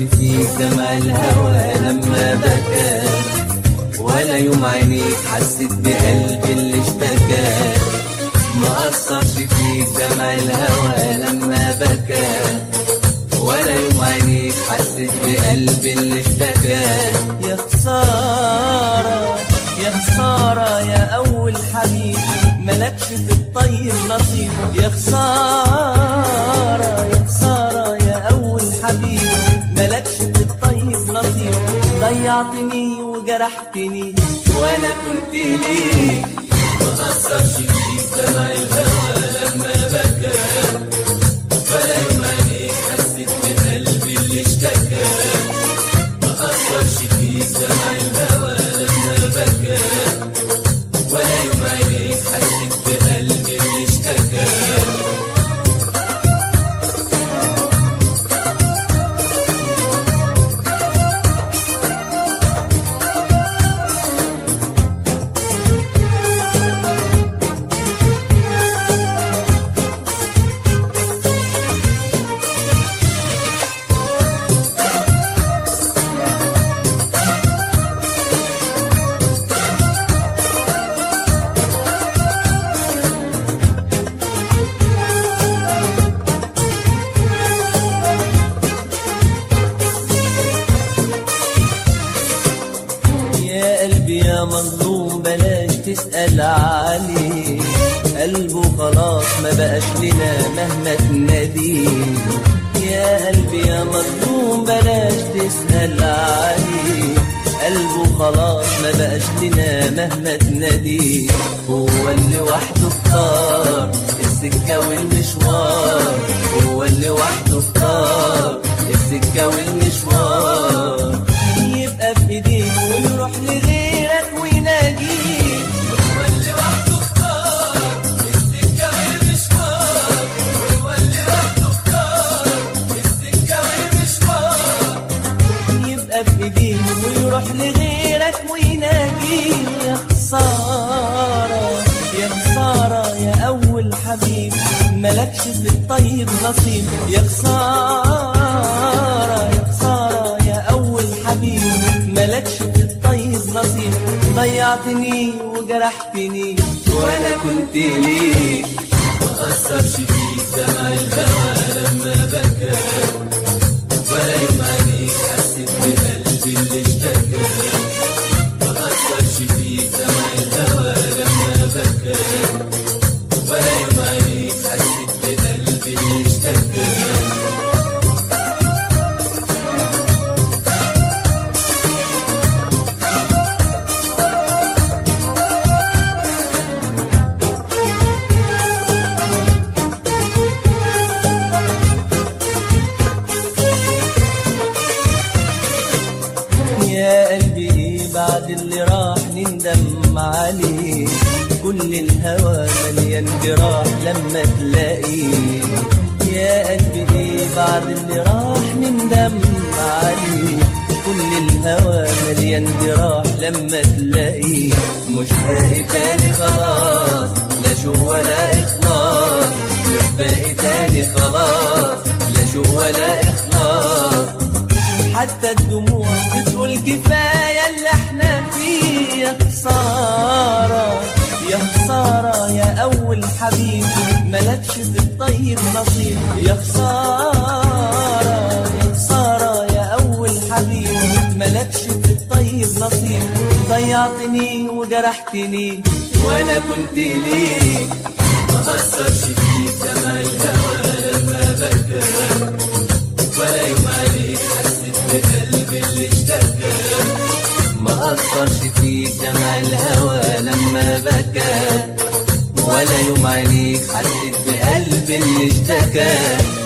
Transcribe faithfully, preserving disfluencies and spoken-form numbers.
فيك دمع الهوى لما بكى، ولا يوم عينيك حسيت بقلبي اللي اشتكى. ما أثرش فيك دمع الهوى لما بكى، ولا يوم عينيك حسيت بقلبي اللي اشتكى. يا خسارة يا خسارة يا أول حبيب، ملكش في الطيب نصيب. يا خسارة يا خسارة يا أول حبيب، ملكش في الطيب نصيب. ضيعتني وجرحتني وأنا كنت ليك. ما أثرش فيك دمع الهوى لما بكى، ولا يوم عينيك حسيت بقلبي اللي اشتكى. ما أثرش فيك دمع الهوى لما بكى، ولا يوم عينيك حسيت بقلبي اللي اشتكى. يا مظلوم بلاش تسأل عليه، قلبه خلاص ما بقاش لنا مهما تناديه. يا قلبي يا مظلوم بلاش تسأل عليه، قلبه خلاص ما بقاش لنا مهما تناديه. هو اللي وحده اختار السكة والمشوار، هو اللي وحده اختار السكة والمشوار. يبقى في ايديك ونروح لغيرك ويناجيك. هو اللي وحده اختار السكة والمشوار، هو اللي وحده اختار السكة والمشوار. يبقى في ايديك ويروح لغيرك ويناجيك. يا خسارة يا خسارة يا أول حبيب، ملكش في الطيب نصيب. يا خسارة يا خسارة يا أول حبيب، ملكش في الطيب نصيب. ضيعتني وجرحتني وأنا كنت ليك. ما أثرش فيك دمع الهوى لما بكى، ولا يوم عينيك حسيت بقلبي اللي اشتكى. ما أثرش فيك دمع الهوى لما بكى، ولا يوم عينيك حسيت بقلبي اللي اشتكى. يا قلبي ايه بعد اللي راح نندم عليه، كل الهوى مليان جراح لما تلاقيه. يا قلبي ايه بعد اللي راح نندم عليه، كل الهوى مليان جراح لما تلاقيه. مش باقي تاني خلاص لا شوق ولا إخلاص، مش باقي تاني خلاص لا شوق ولا إخلاص. حتى الدموع بتقول كفاية اللي احنا فيه. يا خسارة يا خسارة يا أول حبيب، ملكش في الطيب نصيب. يا خسارة يا خسارة يا أول حبيب، ملكش في الطيب نصيب. ضيعتني وجرحتني وأنا كنت ليك. ما أثرش فيك دمع الهوى لما بكى، ولا يوم عليك حسيت بقلبي اللي اشتكى. ما أثرش فيك دمع الهوى لما بكى، ولا يوم عليك حسيت بقلبي اللي اشتكى.